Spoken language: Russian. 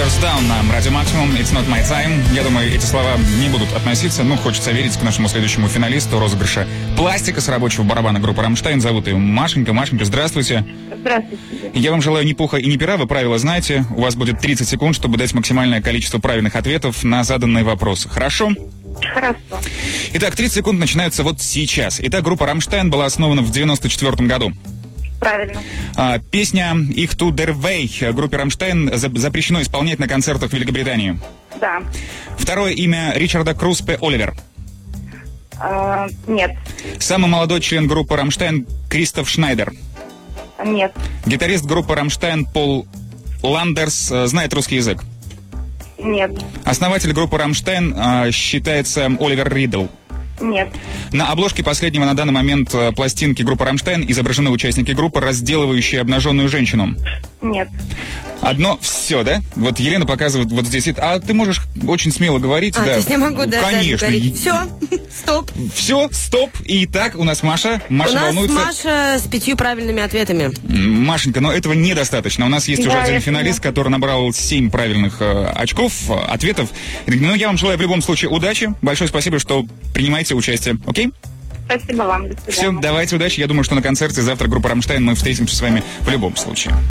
Sisters Down на Радио Максимум. It's not my time. Я думаю, эти слова не будут относиться, хочется верить, к нашему следующему финалисту розыгрыша пластика с рабочего барабана группы «Рамштайн». Зовут ее Машенька. Машенька, здравствуйте. Здравствуйте. Я вам желаю ни пуха и ни пера. Вы правила знаете. У вас будет 30 секунд, чтобы дать максимальное количество правильных ответов на заданные вопросы. Хорошо? Хорошо. Итак, 30 секунд начинаются вот сейчас. Итак, группа «Рамштайн» была основана в 1994 году. Правильно. Песня «Ich tu der Way» группе «Рамштайн» запрещено исполнять на концертах в Великобритании. Да. Второе имя Ричарда Круспе Оливер. Нет. Самый молодой член группы «Рамштайн» Кристоф Шнайдер. Нет. Гитарист группы «Рамштайн» Пол Ландерс знает русский язык. Нет. Основатель группы «Рамштайн» считается Оливер Ридл. Нет. На обложке последнего на данный момент пластинки группы «Рамштайн» изображены участники группы, разделывающие обнаженную женщину. Нет. Одно все, да? Вот Елена показывает вот здесь. А ты можешь очень смело говорить, да? То есть я могу, да, конечно. Все, стоп. Все, стоп. И так, у нас Маша. Маша волнуется. У нас Маша с 5 правильными ответами. Машенька, но этого недостаточно. У нас есть уже один финалист, который набрал 7 правильных очков, ответов. Я вам желаю в любом случае удачи. Большое спасибо, что принимаете участие. Окей? Спасибо вам. До свидания. Все, давайте, удачи. Я думаю, что на концерте завтра группа «Рамштайн» мы встретимся с вами в любом случае.